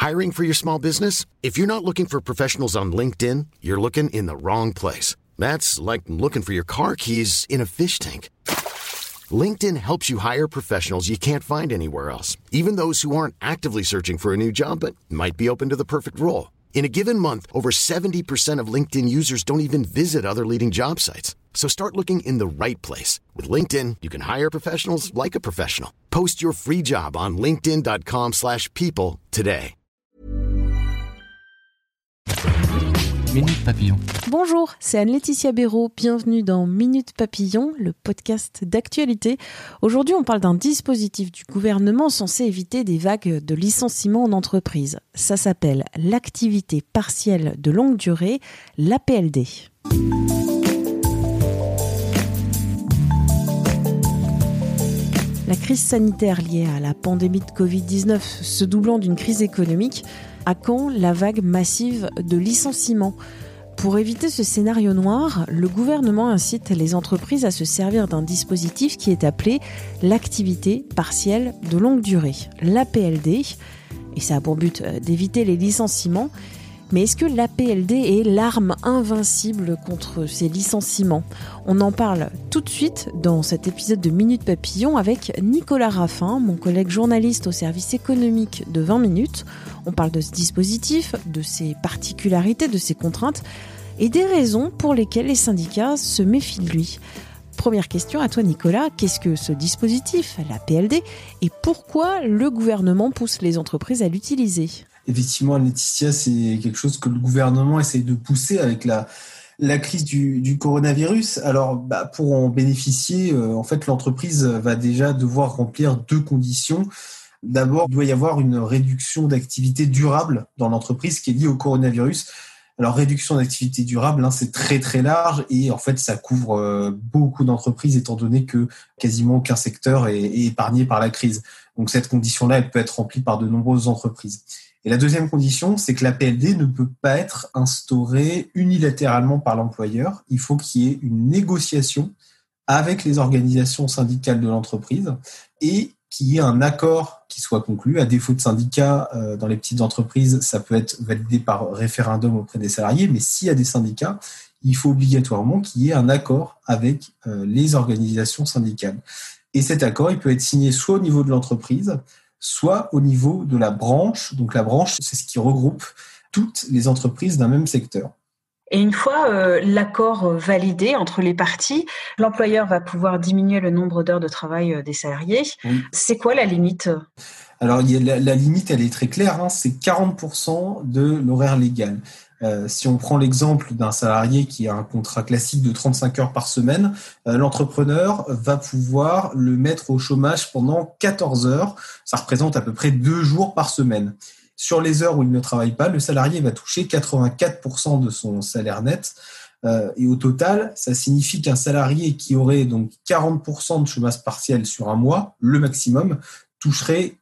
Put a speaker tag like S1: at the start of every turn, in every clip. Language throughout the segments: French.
S1: Hiring for your small business? If you're not looking for professionals on LinkedIn, you're looking in the wrong place. That's like looking for your car keys in a fish tank. LinkedIn helps you hire professionals you can't find anywhere else, even those who aren't actively searching for a new job but might be open to the perfect role. In a given month, over 70% of LinkedIn users don't even visit other leading job sites. So start looking in the right place. With LinkedIn, you can hire professionals like a professional. Post your free job on linkedin.com/people today.
S2: Minute Papillon.
S3: Bonjour, c'est Anne-Laetitia Béraud. Bienvenue dans Minute Papillon, le podcast d'actualité. Aujourd'hui, on parle d'un dispositif du gouvernement censé éviter des vagues de licenciements en entreprise. Ça s'appelle l'activité partielle de longue durée, l'APLD. La crise sanitaire liée à la pandémie de Covid-19 se doublant d'une crise économique, à quand la vague massive de licenciements ? Pour éviter ce scénario noir, le gouvernement incite les entreprises à se servir d'un dispositif qui est appelé l'activité partielle de longue durée, l'APLD. Et ça a pour but d'éviter les licenciements. Mais est-ce que l'APLD est l'arme invincible contre ces licenciements ? On en parle tout de suite dans cet épisode de Minute Papillon avec Nicolas Raffin, mon collègue journaliste au service économique de 20 minutes. On parle de ce dispositif, de ses particularités, de ses contraintes et des raisons pour lesquelles les syndicats se méfient de lui. Première question à toi Nicolas, qu'est-ce que ce dispositif, l'APLD, et pourquoi le gouvernement pousse les entreprises à l'utiliser ?
S4: Effectivement, Laetitia, c'est quelque chose que le gouvernement essaie de pousser avec la crise du coronavirus. Alors, pour en bénéficier, en fait, l'entreprise va déjà devoir remplir deux conditions. D'abord, il doit y avoir une réduction d'activité durable dans l'entreprise qui est liée au coronavirus. Alors, réduction d'activité durable, c'est très très large et en fait, ça couvre beaucoup d'entreprises étant donné que quasiment aucun secteur est épargné par la crise. Donc, cette condition-là, elle peut être remplie par de nombreuses entreprises. Et la deuxième condition, c'est que l'APLD ne peut pas être instaurée unilatéralement par l'employeur. Il faut qu'il y ait une négociation avec les organisations syndicales de l'entreprise et qu'il y ait un accord qui soit conclu. À défaut de syndicats, dans les petites entreprises, ça peut être validé par référendum auprès des salariés, mais s'il y a des syndicats, il faut obligatoirement qu'il y ait un accord avec les organisations syndicales. Et cet accord, il peut être signé soit au niveau de l'entreprise, soit au niveau de la branche. Donc la branche, c'est ce qui regroupe toutes les entreprises d'un même secteur.
S5: Et une fois l'accord validé entre les parties, l'employeur va pouvoir diminuer le nombre d'heures de travail des salariés. Oui. C'est quoi la limite ?
S4: Alors la limite, elle est très claire, c'est 40% de l'horaire légal. Si on prend l'exemple d'un salarié qui a un contrat classique de 35 heures par semaine, l'entrepreneur va pouvoir le mettre au chômage pendant 14 heures. Ça représente à peu près 2 jours par semaine. Sur les heures où il ne travaille pas, le salarié va toucher 84% de son salaire net. Et au total, ça signifie qu'un salarié qui aurait donc 40% de chômage partiel sur un mois, le maximum, toucherait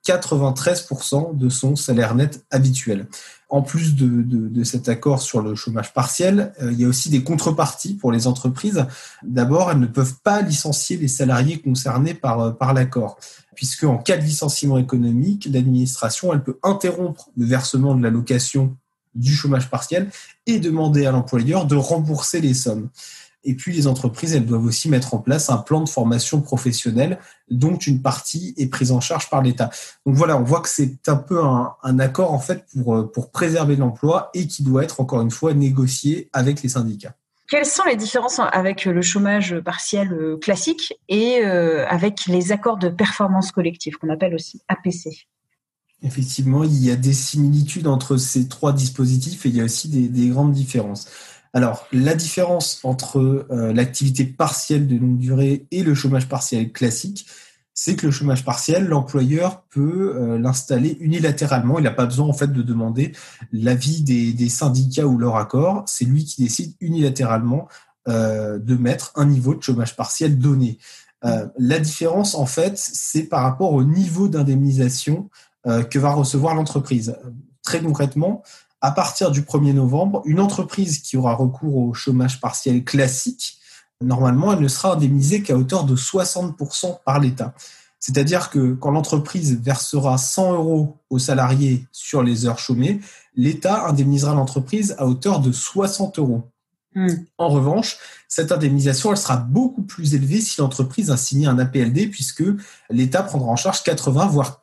S4: 93% de son salaire net habituel. En plus de cet accord sur le chômage partiel, il y a aussi des contreparties pour les entreprises. D'abord, elles ne peuvent pas licencier les salariés concernés par l'accord, puisque en cas de licenciement économique, l'administration elle peut interrompre le versement de l'allocation du chômage partiel et demander à l'employeur de rembourser les sommes. Et puis, les entreprises, elles doivent aussi mettre en place un plan de formation professionnelle dont une partie est prise en charge par l'État. Donc voilà, on voit que c'est un peu un accord en fait pour préserver l'emploi et qui doit être, encore une fois, négocié avec les syndicats.
S5: Quelles sont les différences avec le chômage partiel classique et avec les accords de performance collective, qu'on appelle aussi APC ?
S4: Effectivement, il y a des similitudes entre ces trois dispositifs et il y a aussi des grandes différences. Alors, la différence entre l'activité partielle de longue durée et le chômage partiel classique, c'est que le chômage partiel, l'employeur peut l'installer unilatéralement. Il n'a pas besoin en fait de demander l'avis des syndicats ou leur accord. C'est lui qui décide unilatéralement de mettre un niveau de chômage partiel donné. La différence, en fait, c'est par rapport au niveau d'indemnisation que va recevoir l'entreprise. Très concrètement, à partir du 1er novembre, une entreprise qui aura recours au chômage partiel classique, normalement, elle ne sera indemnisée qu'à hauteur de 60% par l'État. C'est-à-dire que quand l'entreprise versera 100 € aux salariés sur les heures chômées, l'État indemnisera l'entreprise à hauteur de 60 €. En revanche, cette indemnisation, elle sera beaucoup plus élevée si l'entreprise a signé un APLD, puisque l'État prendra en charge 80 voire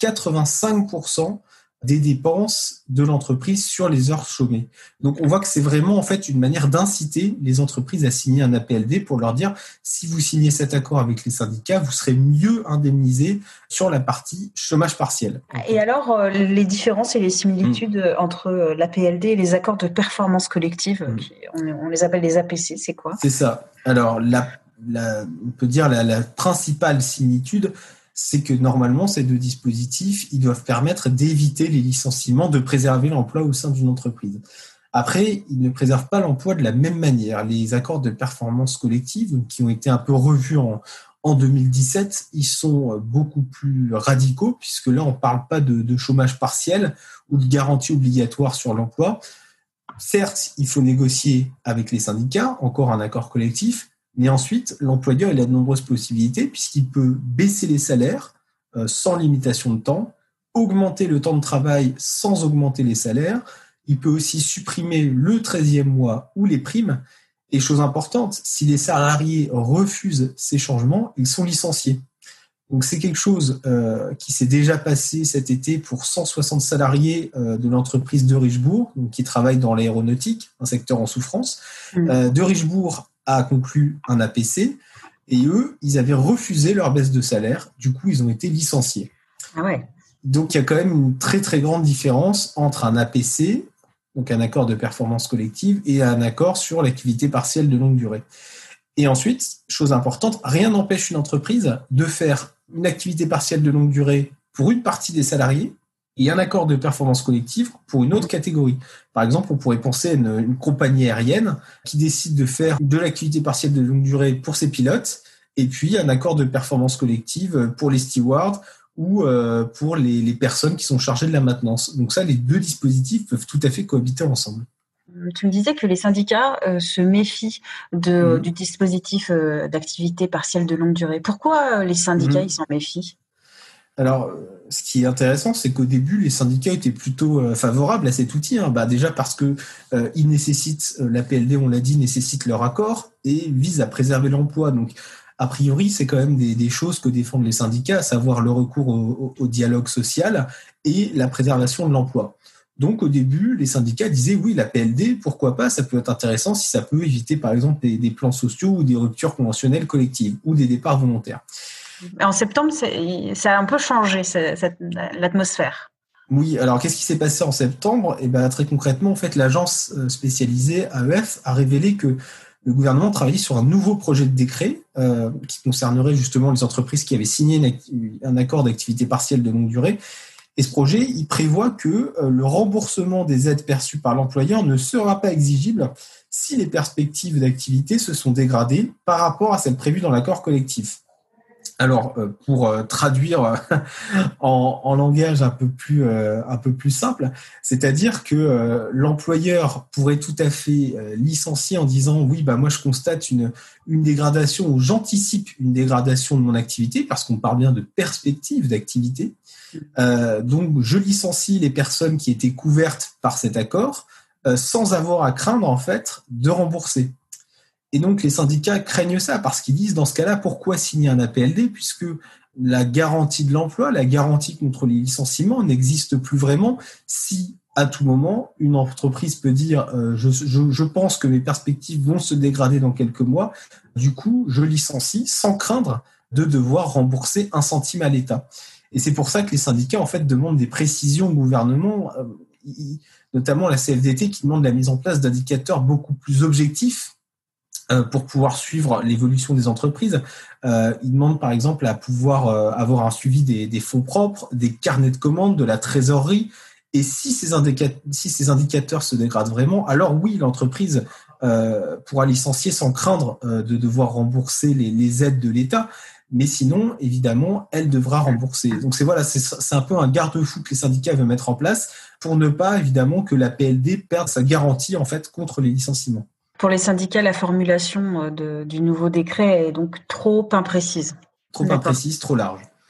S4: 85% des dépenses de l'entreprise sur les heures chômées. Donc, on voit que c'est vraiment en fait une manière d'inciter les entreprises à signer un APLD pour leur dire si vous signez cet accord avec les syndicats, vous serez mieux indemnisés sur la partie chômage partiel.
S5: Et alors, les différences et les similitudes entre l'APLD et les accords de performance collective, on les appelle les APC, c'est quoi ?
S4: C'est ça. Alors, on peut dire la principale similitude, c'est que normalement, ces deux dispositifs, ils doivent permettre d'éviter les licenciements, de préserver l'emploi au sein d'une entreprise. Après, ils ne préservent pas l'emploi de la même manière. Les accords de performance collective, qui ont été un peu revus en 2017, ils sont beaucoup plus radicaux, puisque là, on ne parle pas de chômage partiel ou de garantie obligatoire sur l'emploi. Certes, il faut négocier avec les syndicats, encore un accord collectif, mais ensuite, l'employeur il a de nombreuses possibilités puisqu'il peut baisser les salaires sans limitation de temps, augmenter le temps de travail sans augmenter les salaires. Il peut aussi supprimer le 13e mois ou les primes. Et chose importante, si les salariés refusent ces changements, ils sont licenciés. Donc c'est quelque chose qui s'est déjà passé cet été pour 160 salariés de l'entreprise de Richebourg, donc qui travaille dans l'aéronautique, un secteur en souffrance. De Richebourg a conclu un APC et eux, ils avaient refusé leur baisse de salaire. Du coup, ils ont été licenciés.
S5: Ah ouais.
S4: Donc, il y a quand même une très, très grande différence entre un APC, donc un accord de performance collective, et un accord sur l'activité partielle de longue durée. Et ensuite, chose importante, rien n'empêche une entreprise de faire une activité partielle de longue durée pour une partie des salariés et un accord de performance collective pour une autre catégorie. Par exemple, on pourrait penser à une compagnie aérienne qui décide de faire de l'activité partielle de longue durée pour ses pilotes et puis un accord de performance collective pour les stewards ou pour les personnes qui sont chargées de la maintenance. Donc ça, les deux dispositifs peuvent tout à fait cohabiter ensemble.
S5: Tu me disais que les syndicats se méfient du dispositif d'activité partielle de longue durée. Pourquoi les syndicats ils s'en méfient ?
S4: Alors, ce qui est intéressant, c'est qu'au début, les syndicats étaient plutôt favorables à cet outil. Déjà parce que ils nécessitent, l'APLD, on l'a dit, nécessite leur accord et vise à préserver l'emploi. Donc, a priori, c'est quand même des choses que défendent les syndicats, à savoir le recours au dialogue social et la préservation de l'emploi. Donc, au début, les syndicats disaient oui, la PLD, pourquoi pas, ça peut être intéressant si ça peut éviter, par exemple, des plans sociaux ou des ruptures conventionnelles collectives ou des départs volontaires.
S5: En septembre, ça a un peu changé, l'atmosphère.
S4: Oui, alors qu'est-ce qui s'est passé en septembre ? Très concrètement, en fait, l'agence spécialisée AEF a révélé que le gouvernement travaillait sur un nouveau projet de décret qui concernerait justement les entreprises qui avaient signé un accord d'activité partielle de longue durée. Et ce projet, il prévoit que le remboursement des aides perçues par l'employeur ne sera pas exigible si les perspectives d'activité se sont dégradées par rapport à celles prévues dans l'accord collectif. Alors, pour traduire en langage un peu plus simple, c'est-à-dire que l'employeur pourrait tout à fait licencier en disant oui, moi je constate une dégradation ou j'anticipe une dégradation de mon activité parce qu'on parle bien de perspective d'activité. Donc, je licencie les personnes qui étaient couvertes par cet accord sans avoir à craindre en fait de rembourser. Et donc, les syndicats craignent ça parce qu'ils disent, dans ce cas-là, pourquoi signer un APLD puisque la garantie de l'emploi, la garantie contre les licenciements n'existe plus vraiment si, à tout moment, une entreprise peut dire je pense que mes perspectives vont se dégrader dans quelques mois, du coup, je licencie sans craindre de devoir rembourser un centime à l'État. Et c'est pour ça que les syndicats, en fait, demandent des précisions au gouvernement, notamment la CFDT qui demande la mise en place d'indicateurs beaucoup plus objectifs pour pouvoir suivre l'évolution des entreprises. Ils demandent par exemple à pouvoir avoir un suivi des fonds propres, des carnets de commandes, de la trésorerie. Et si ces indicateurs se dégradent vraiment, alors oui, l'entreprise pourra licencier sans craindre de devoir rembourser les aides de l'État. Mais sinon, évidemment, elle devra rembourser. Donc c'est un peu un garde-fou que les syndicats veulent mettre en place pour ne pas, évidemment, que la PLD perde sa garantie en fait contre les licenciements.
S5: Pour les syndicats, la formulation du nouveau décret est donc trop imprécise.
S4: Trop imprécise, trop large.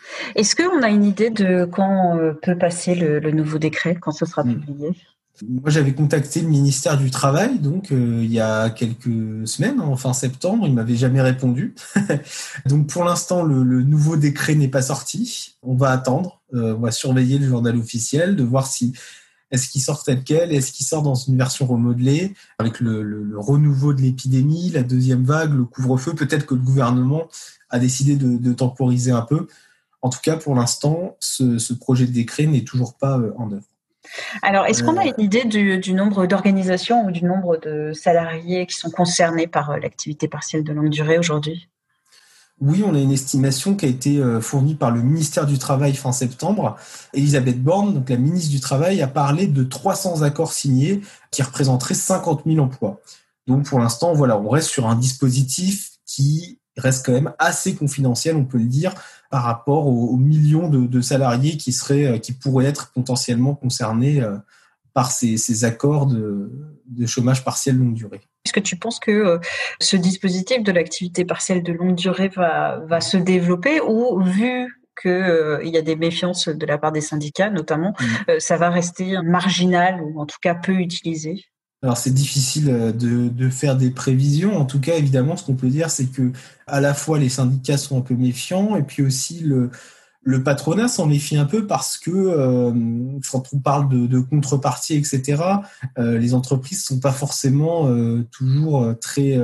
S5: Est-ce qu'on a une idée de quand peut passer le nouveau décret, quand ce sera publié ?
S4: Moi, j'avais contacté le ministère du Travail, donc il y a quelques semaines, en fin septembre, il m'avait jamais répondu. Donc pour l'instant, le nouveau décret n'est pas sorti. On va attendre, on va surveiller le journal officiel, de voir si est-ce qu'il sort tel quel, est-ce qu'il sort dans une version remodelée, avec le renouveau de l'épidémie, la deuxième vague, le couvre-feu. Peut-être que le gouvernement a décidé de temporiser un peu. En tout cas, pour l'instant, ce projet de décret n'est toujours pas en œuvre.
S5: Alors, est-ce qu'on a une idée du nombre d'organisations ou du nombre de salariés qui sont concernés par l'activité partielle de longue durée aujourd'hui ?
S4: Oui, on a une estimation qui a été fournie par le ministère du Travail fin septembre. Elisabeth Borne, donc la ministre du Travail, a parlé de 300 accords signés qui représenteraient 50 000 emplois. Donc pour l'instant, voilà, on reste sur un dispositif qui reste quand même assez confidentiel, on peut le dire, par rapport aux millions de salariés qui pourraient être potentiellement concernés par ces accords de chômage partiel longue durée.
S5: Est-ce que tu penses que ce dispositif de l'activité partielle de longue durée va se développer, ou vu qu'il y a des méfiances de la part des syndicats notamment, ça va rester marginal ou en tout cas peu utilisé ?
S4: Alors c'est difficile de faire des prévisions. En tout cas, évidemment, ce qu'on peut dire, c'est que à la fois les syndicats sont un peu méfiants, et puis aussi le patronat s'en méfie un peu, parce que quand on parle de contrepartie, etc., les entreprises sont pas forcément toujours très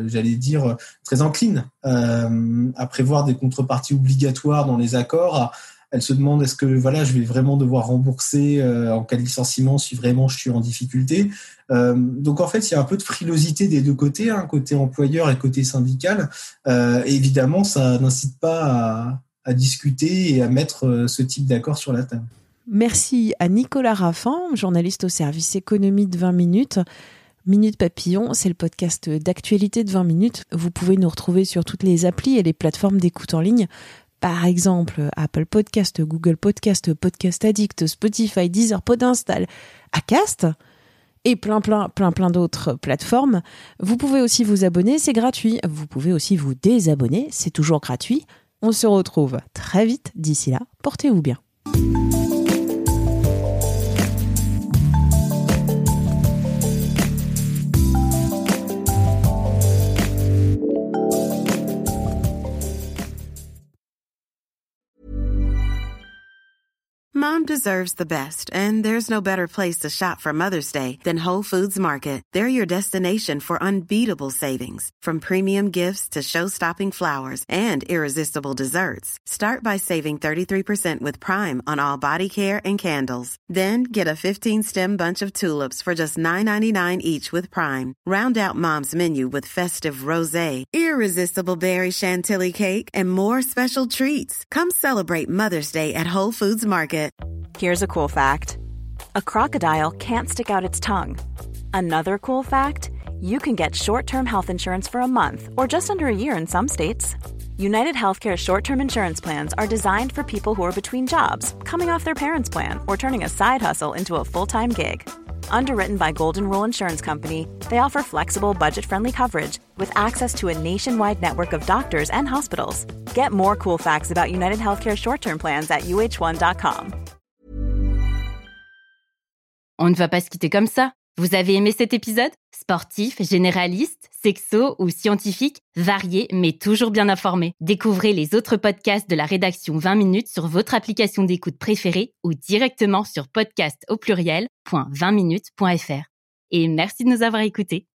S4: enclines à prévoir des contreparties obligatoires dans les accords. Elle se demande, est-ce que je vais vraiment devoir rembourser en cas de licenciement si vraiment je suis en difficulté. Donc en fait, il y a un peu de frilosité des deux côtés, côté employeur et côté syndical. Et évidemment, ça n'incite pas à discuter et à mettre ce type d'accord sur la table.
S3: Merci à Nicolas Raffin, journaliste au service économie de 20 minutes. Minute Papillon, c'est le podcast d'actualité de 20 minutes. Vous pouvez nous retrouver sur toutes les applis et les plateformes d'écoute en ligne. Par exemple, Apple Podcast, Google Podcast, Podcast Addict, Spotify, Deezer, Podinstall, Acast et plein d'autres plateformes. Vous pouvez aussi vous abonner, c'est gratuit. Vous pouvez aussi vous désabonner, c'est toujours gratuit. On se retrouve très vite. D'ici là, portez-vous bien.
S6: Mom deserves the best, and there's no better place to shop for Mother's Day than Whole Foods Market. They're your destination for unbeatable savings, from premium gifts to show-stopping flowers and irresistible desserts. Start by saving 33% with Prime on all body care and candles. Then get a 15-stem bunch of tulips for just $9.99 each with Prime. Round out Mom's menu with festive rosé, irresistible berry chantilly cake, and more special treats. Come celebrate Mother's Day at Whole Foods Market.
S7: Here's a cool fact. A crocodile can't stick out its tongue. Another cool fact, you can get short-term health insurance for a month or just under a year in some states. United Healthcare short-term insurance plans are designed for people who are between jobs, coming off their parents' plan, or turning a side hustle into a full-time gig. Underwritten by Golden Rule Insurance Company, they offer flexible, budget-friendly coverage with access to a nationwide network of doctors and hospitals. Get more cool facts about United Healthcare short-term plans at uh1.com.
S8: On ne va pas se quitter comme ça. Vous avez aimé cet épisode ? Sportif, généraliste, sexo ou scientifique, varié mais toujours bien informé. Découvrez les autres podcasts de la rédaction 20 minutes sur votre application d'écoute préférée ou directement sur podcast@20minutes.fr. Et merci de nous avoir écoutés.